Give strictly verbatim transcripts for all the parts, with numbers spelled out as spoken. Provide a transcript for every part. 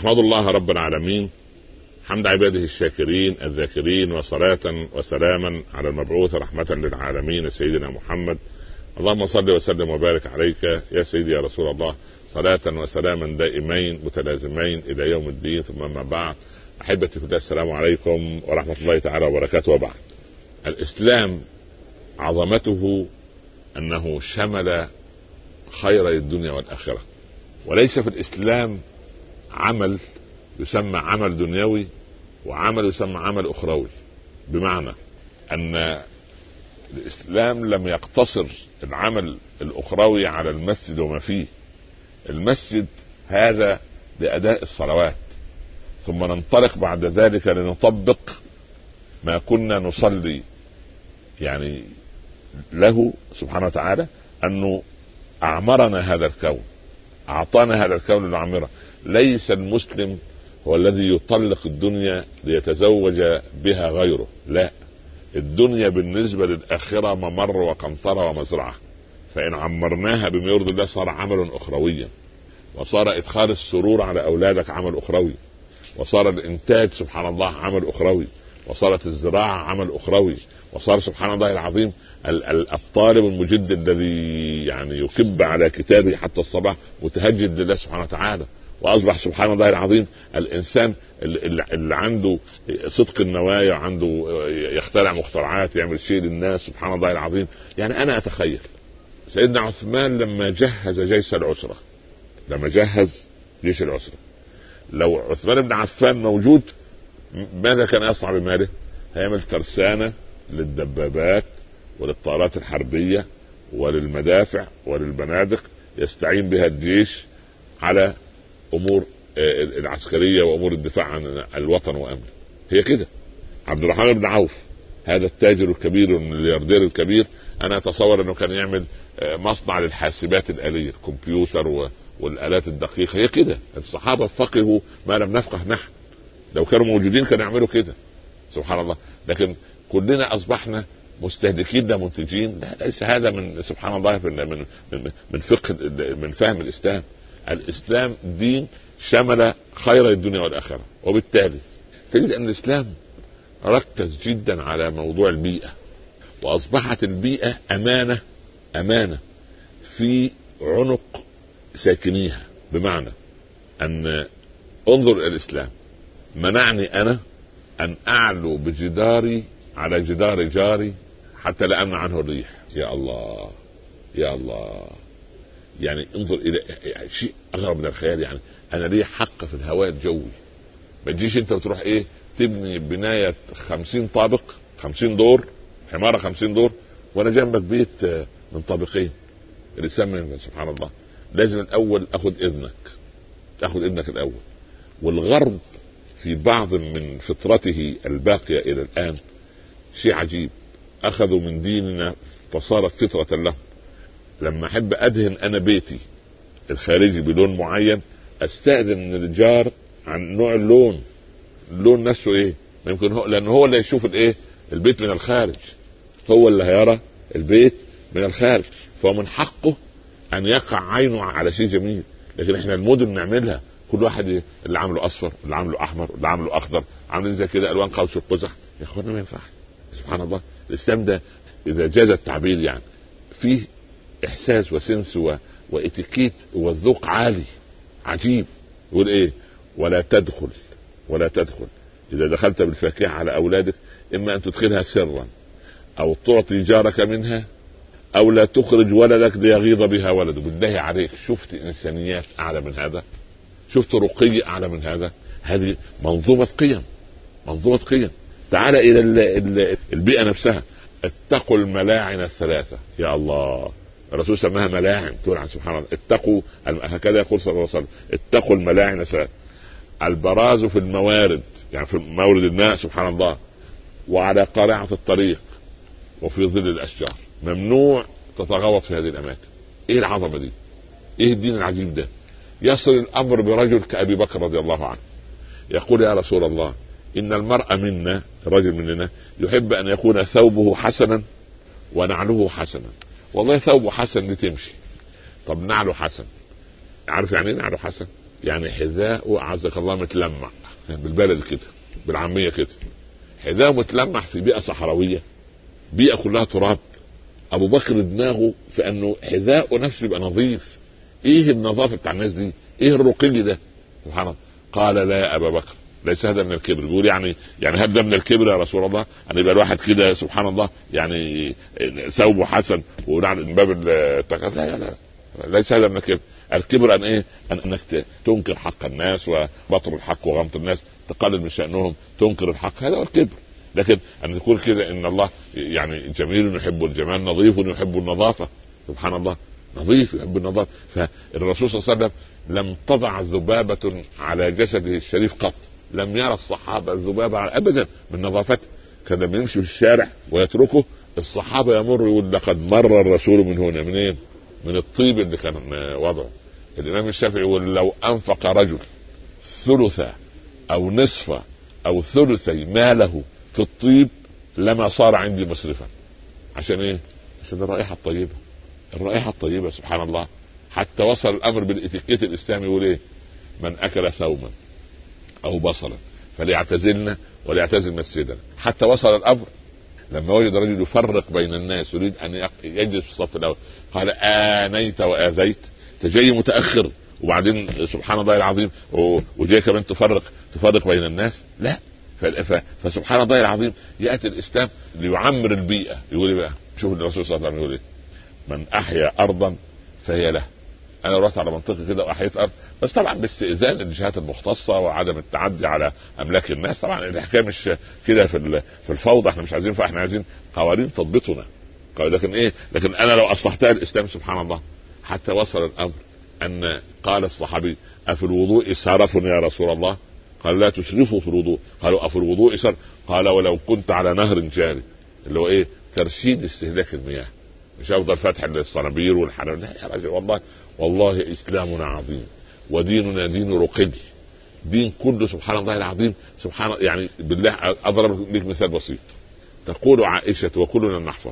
أحمد الله رب العالمين حمد عباده الشاكرين الذاكرين، وصلاة وسلاما على المبعوث رحمة للعالمين سيدنا محمد. اللهم صل وسلم وبارك عليك يا سيدي يا رسول الله، صلاة وسلاما دائمين متلازمين إلى يوم الدين. ثم ما بعد، أحبتي في الله، السلام عليكم ورحمة الله تعالى وبركاته. وبعد، الإسلام عظمته أنه شمل خير الدنيا والآخرة، وليس في الإسلام عمل يسمى عمل دنيوي وعمل يسمى عمل أخروي، بمعنى أن الإسلام لم يقتصر العمل الأخروي على المسجد وما فيه. المسجد هذا لأداء الصلوات، ثم ننطلق بعد ذلك لنطبق ما كنا نصلي يعني له سبحانه وتعالى، أنه أعمرنا هذا الكون، أعطانا هذا الكون لنعمره. ليس المسلم هو الذي يطلق الدنيا ليتزوج بها غيره، لا، الدنيا بالنسبة للآخرة ممر وقنطرة ومزرعة، فإن عمرناها بما يرضي الله صار عمل أخرويا، وصار إدخال السرور على أولادك عمل أخروي، وصار الإنتاج سبحان الله عمل أخروي، وصارت الزراعة عمل أخروي، وصار سبحان الله العظيم الطالب المجد الذي يعني يكب على كتابه حتى الصباح متهجد لله سبحانه وتعالى، وأصبح سبحان الله العظيم الإنسان اللي عنده صدق النوايا، عنده يخترع مخترعات، يعمل شيء للناس سبحان الله العظيم. يعني أنا أتخيل سيدنا عثمان لما جهز جيش العسرة، لما جهز جيش العسرة، لو عثمان بن عفان موجود ماذا كان يصنع بماله؟ هيعمل ترسانة للدبابات وللطائرات الحربية وللمدافع وللبنادق يستعين بها الجيش على أمور العسكرية وأمور الدفاع عن الوطن وأمنه. هي كده. عبد الرحمن بن عوف هذا التاجر الكبير والملياردير الكبير، أنا أتصور أنه كان يعمل مصنع للحاسبات الآلية، الكمبيوتر والآلات الدقيقة. هي كده. الصحابة فقهوا ما لم نفقه نحن، لو كانوا موجودين كانوا يعملوا كده سبحان الله. لكن كلنا أصبحنا مستهلكين لا منتجين. لا، ليس هذا من سبحان الله من من من فقه من فهم الإسلام. الإسلام دين شمل خير الدنيا والآخرة، وبالتالي تجد أن الإسلام ركز جدا على موضوع البيئة، وأصبحت البيئة أمانة أمانة في عنق ساكنيها، بمعنى أن انظر إلى الإسلام منعني أنا أن أعلو بجداري على جدار جاري حتى لا أمنع عنه الريح. يا الله يا الله، يعني انظر إلى شيء أغرب من الخيال. يعني أنا لي حق في الهواء الجوي، ما تجيش أنت وتروح إيه تبني بناية خمسين طابق، خمسين دور، عمارة خمسين دور، وأنا جنبك بيت من طابقين. الإسلام من سبحان الله لازم الأول أخذ إذنك، أخذ إذنك الأول. والغرب في بعض من فطرته الباقية إلى الآن شيء عجيب، أخذوا من ديننا فصارت فطرة له. لما أحب أدهن أنا بيتي الخارجي بلون معين، أستأذن من الجار عن نوع اللون، اللون نفسه إيه، يمكن هو لأنه هو اللي يشوف الإيه البيت من الخارج، هو اللي هيرى البيت من الخارج، فهو من حقه أن يقع عينه على شيء جميل. لكن إحنا المدن نعملها كل واحد اللي عامله أصفر، اللي عامله أحمر، اللي عامله أخضر، عاملين زي كده ألوان قوس القزح. يا أخوانا ما ينفعش سبحان الله. الإسلام ده إذا جاز التعبير يعني فيه إحساس وسنس و... وإتيكيت والذوق عالي عجيب. يقول إيه؟ ولا تدخل ولا تدخل إذا دخلت بالفاكهة على أولادك إما أن تدخلها سرا أو تعطي جارك منها أو لا تخرج ولدك ليغيظ بها ولده. بالله عليك، شفت إنسانيات أعلى من هذا؟ شفت رقي أعلى من هذا؟ هذه منظومة قيم، منظومة قيم. تعال إلى البيئة نفسها. اتقوا الملاعن الثلاثة. يا الله، الرسول سماها ملاعن، تقول عن سبحان الله اتقوا، هكذا يقول صلى الله عليه وسلم، اتقوا الملاعن الثلاثة. البراز في الموارد، يعني في مورد الماء سبحان الله، وعلى قارعة الطريق، وفي ظل الأشجار. ممنوع تتغوط في هذه الأماكن. إيه العظمة دي؟ إيه الدين العجيب ده؟ يصل الأمر برجل كأبي بكر رضي الله عنه يقول يا رسول الله إن المرء منا، رجل مننا، يحب أن يكون ثوبه حسنا ونعله حسنا. والله ثوبه حسن لتمشي، طب نعله حسن. عارف يعني ايه نعله حسن؟ يعني حذاء عزك الله متلمع بالبلد كده بالعاميه كده، حذاء متلمع في بيئه صحراويه، بيئه كلها تراب. ابو بكر دماغه في انه حذاءه نفسه يبقى نظيف. ايه النظافه بتاع الناس دي؟ ايه الرقي ده؟ سبحان الله. قال لا يا ابا بكر ليس هذا من الكبر. بيقول يعني يعني هل ده من الكبر يا رسول الله ان يبقى الواحد كده سبحان الله يعني ثوبه حسن ونعم باب التكاثر؟ لا لا لا ليس هذا من الكبر. الكبر ان ايه؟ ان انك تنكر حق الناس وبطر الحق وغمط الناس، تقلل من شأنهم، تنكر الحق، هذا هو الكبر. لكن ان يكون كده ان الله يعني جميل يحب الجمال، نظيف يحب النظافه، سبحان الله، نظيف يحب النظافه. فالرسول صلى الله عليه وسلم لم تضع ذبابه على جسده الشريف قط، لم يرى الصحابه الذبابه ابدا من نظافته. كان لما يمشي في الشارع ويتركه الصحابه يمر يقول لقد مر الرسول من هنا. منين؟ من الطيب اللي كان وضعه. الامام الشافعي يقول لو انفق رجل ثلث او نصف او ثلثي ماله في الطيب لما صار عندي مسرفا. عشان ايه؟ عشان الرائحه الطيبه، الرائحه الطيبه سبحان الله. حتى وصل الامر بالاتيكيت الاسلامي يقول ايه؟ من اكل ثوما او بصلا فليعتزلنا وليعتزل مسجدنا. حتى وصل الامر لما وجد رجل يفرق بين الناس يريد ان يجلس في الصف الاول قال انيت واذيت، تجي متاخر وبعدين سبحان الله العظيم وجاي كمان تفرق تفرق بين الناس؟ لا. فسبحان الله العظيم ياتي الاسلام ليعمر البيئه. يقول ايه بقى؟ شوف الرسول صلى الله عليه وسلم يقول ايه؟ من احيا ارضا فهي له. انا رحت على منطقه كده واحييت ارض، بس طبعا باستئذان الجهات المختصه وعدم التعدي على املاك الناس. طبعا الحكايه مش كده في في الفوضى، احنا مش عايزين، فاحنا عايزين قوانين تضبطنا. لكن ايه؟ لكن انا لو اصلحتها الاسلام سبحان الله. حتى وصل الامر ان قال الصحابي افي الوضوء سرف يا رسول الله؟ قال لا تسرفوا في الوضوء. قالوا افي الوضوء سرف؟ قال ولو كنت على نهر جاري، اللي هو ايه؟ ترشيد استهلاك المياه، مش افضل فتح الصنابير والحنان. لا يا راجل، والله والله اسلامنا عظيم وديننا دين رقي، دين كله سبحان الله العظيم. سبحان يعني بالله اضرب لك مثال بسيط. تقول عائشه وكلنا نحفظ: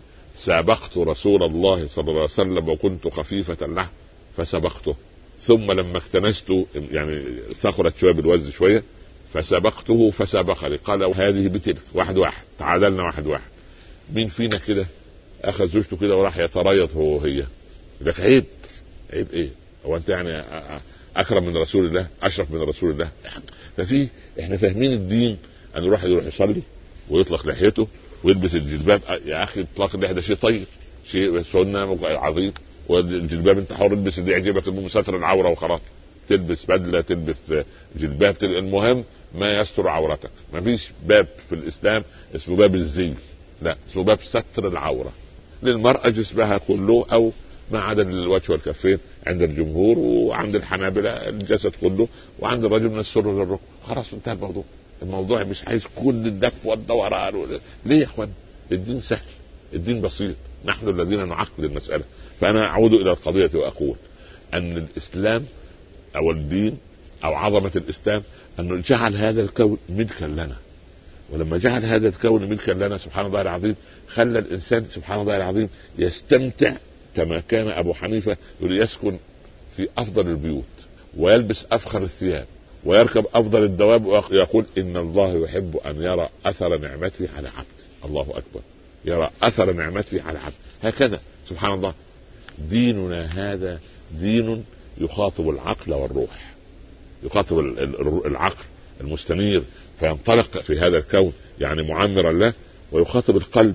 سابقت رسول الله صلى الله عليه وسلم وكنت خفيفه اللحم فسبقته، ثم لما اكتنست يعني ثقلت شويه بالوزن شويه فسبقته فسبقني. قال هذه بتلك، واحد واحد، تعادلنا واحد واحد. مين فينا كده اخذ زوجته كده وراح يتريض هو وهي؟ لك عيب. عيب ايه؟ هو انت يعني اكرم من رسول الله؟ اشرف من رسول الله؟ ففي احنا فاهمين الدين ان يروح يروح يصلي ويطلق لحيته ويلبس الجلباب. يا اخي اطلاق اللحيه ده شيء طيب، شيء سنه عظيم، والجلباب انت حر البس اللي يعجبك، المهم ستر العوره وخلاص. تلبس بدله، تلبس جلباب، تلبس المهم ما يستر عورتك. ما فيش باب في الاسلام اسمه باب الزي، لا، اسمه باب ستر العوره. للمراه جسمها كله او ما عدا الوجه والكفين عند الجمهور، وعند الحنابلة الجسد كله، وعند الرجل من السر للركب. خلاص انتهى الموضوع. الموضوع مش عايز كل الدف والدوران. ليه يا اخوان؟ الدين سهل، الدين بسيط، نحن الذين نعقد المسألة. فأنا أعود إلى القضية وأقول أن الإسلام أو الدين أو عظمة الإسلام أنه جعل هذا الكون ملكا لنا، ولما جعل هذا الكون ملكا لنا سبحان الله العظيم خلى الإنسان سبحان الله العظيم يستمتع كما كان أبو حنيفة يسكن في أفضل البيوت ويلبس أفخر الثياب ويركب أفضل الدواب ويقول إن الله يحب أن يرى أثر نعمته على عبده. الله أكبر، يرى أثر نعمته على عبده. هكذا سبحان الله ديننا هذا دين يخاطب العقل والروح، يخاطب العقل المستنير فينطلق في هذا الكون يعني معمرا له، ويخاطب القلب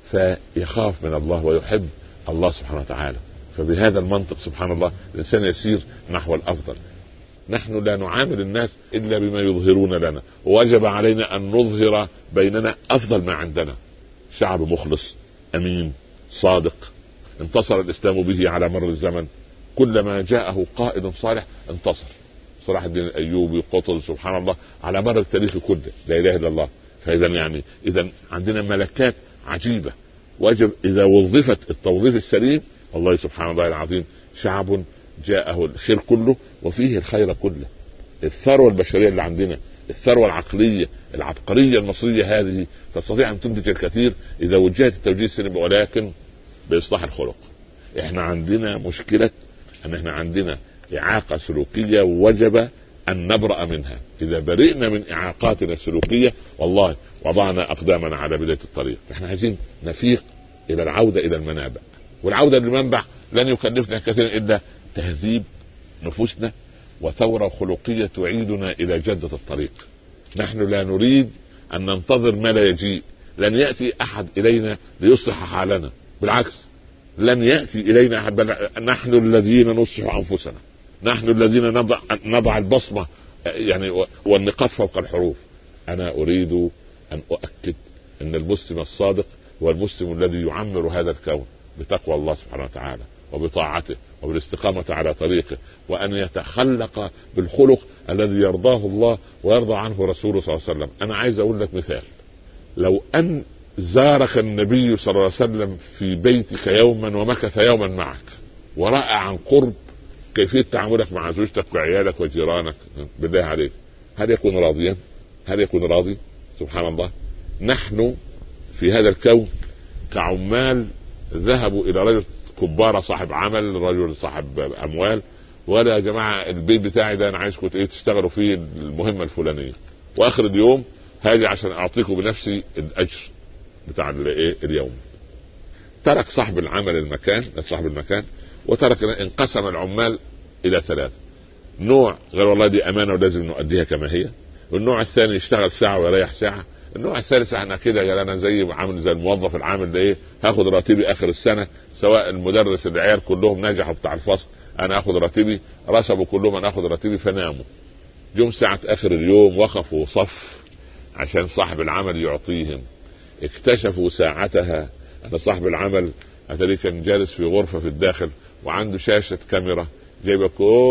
فيخاف من الله ويحب الله سبحانه وتعالى. فبهذا المنطق سبحان الله الإنسان يسير نحو الأفضل. نحن لا نعامل الناس إلا بما يظهرون لنا، ووجب علينا أن نظهر بيننا أفضل ما عندنا. شعب مخلص أمين صادق انتصر الإسلام به على مر الزمن. كلما جاءه قائد صالح انتصر. صلاح الدين الأيوبي، قطز، سبحان الله على مر التاريخ كله، لا إله إلا الله. فإذا يعني إذا عندنا ملكات عجيبة، وجب إذا وظفت التوظيف السليم والله سبحان الله العظيم شعب جاءه الخير كله وفيه الخير كله. الثروة البشرية اللي عندنا، الثروة العقلية العبقرية المصرية هذه تستطيع أن تنتج الكثير إذا وجهت التوجيه السليم، ولكن بإصلاح الخلق. احنا عندنا مشكلة ان احنا عندنا إعاقة سلوكية وجب أن نبرأ منها. إذا برئنا من إعاقاتنا السلوكية والله وضعنا أقدامنا على بداية الطريق. احنا عايزين نفيق إلى العودة إلى المنابع، والعودة للمنبع لن يكلفنا كثيرا إلا تهذيب نفوسنا وثورة خلقية تعيدنا إلى جدة الطريق. نحن لا نريد أن ننتظر ما لا يجيء. لن يأتي أحد إلينا ليصلح حالنا، بالعكس لن يأتي إلينا أحد، بل نحن الذين نصلح أنفسنا، نحن الذين نضع, نضع البصمة يعني والنقاط فوق الحروف. أنا أريد أن أؤكد أن المسلم الصادق هو المسلم الذي يعمر هذا الكون بتقوى الله سبحانه وتعالى وبطاعته وبالاستقامة على طريقه، وأن يتخلق بالخلق الذي يرضاه الله ويرضى عنه رسوله صلى الله عليه وسلم. أنا عايز أقول لك مثال، لو أن زارك النبي صلى الله عليه وسلم في بيتك يوما ومكث يوما معك ورأى عن قرب كيفية تعاملك مع زوجتك وعيالك وجيرانك، بالله عليك هل يكون راضيا؟ هل يكون راضي؟ سبحان الله. نحن في هذا الكون كعمال ذهبوا إلى رجل كبارة صاحب عمل، رجل صاحب أموال، ولا يا جماعة البيت بتاعي ده أنا عايزكم إيه تشتغلوا فيه المهمة الفلانية، وآخر اليوم هاجي عشان أعطيكم بنفسي الأجر بتاع الايه اليوم. ترك صاحب العمل المكان صاحب المكان وترك انقسم العمال الى ثلاث نوع، غير والله دي امانه ولازم نؤديها كما هي، والنوع الثاني يشتغل ساعه ويريح ساعه، النوع الثالث احنا كده يا انا زي عامل زي الموظف العامل ده ايه، هاخد راتبي اخر السنه، سواء المدرس العيال كلهم نجحوا بتاع الفصل انا اخد راتبي، رسبوا كلهم انا اخد راتبي، فناموا. يوم ساعه اخر اليوم وقفوا صف عشان صاحب العمل يعطيهم، اكتشفوا ساعتها ان صاحب العمل اتاري كان جالس في غرفة في الداخل وعنده شاشة كاميرا جايبه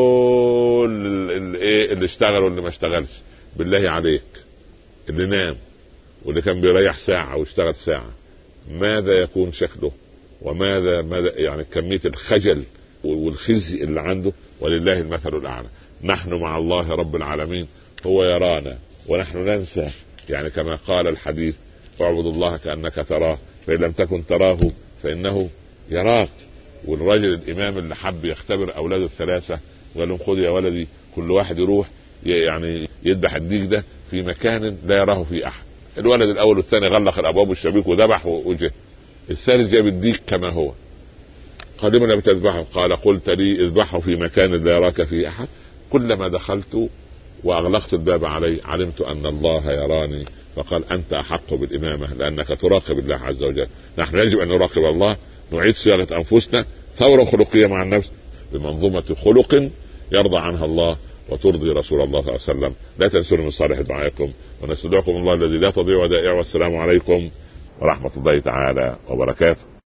كل الايه اللي اشتغل واللي ما اشتغلش. بالله عليك اللي نام واللي كان بيريح ساعة واشتغل ساعة ماذا يكون شكله؟ وماذا ماذا يعني كمية الخجل والخزي اللي عنده؟ ولله المثل الأعلى. نحن مع الله رب العالمين، هو يرانا ونحن ننسى، يعني كما قال الحديث اعبد الله كأنك تراه فإن لم تكن تراه فإنه يراك. والرجل الإمام اللي حب يختبر أولاده الثلاثة وقال لهم خذ يا ولدي كل واحد يروح يعني يذبح الديك ده في مكان لا يراه فيه أحد. الولد الأول والثاني غلق الأبواب والشبيك وذبح وجه، الثالث جاب الديك كما هو. قال لمن بتذبحه؟ قال قلت لي اذبحه في مكان لا يراك فيه أحد. كلما دخلت وأغلقت الباب علي علمت أن الله يراني، فقال أنت أحق بالإمامة لأنك تراقب الله عز وجل. نحن يجب أن نراقب الله، نعيد صياغة أنفسنا، ثورة خلقية مع النفس بمنظومة خلق يرضى عنها الله وترضي رسول الله صلى الله عليه وسلم. لا تنسوا من صالح دعائكم، ونستودعكم الله الذي لا تضيع ودائعه، والسلام عليكم ورحمة الله تعالى وبركاته.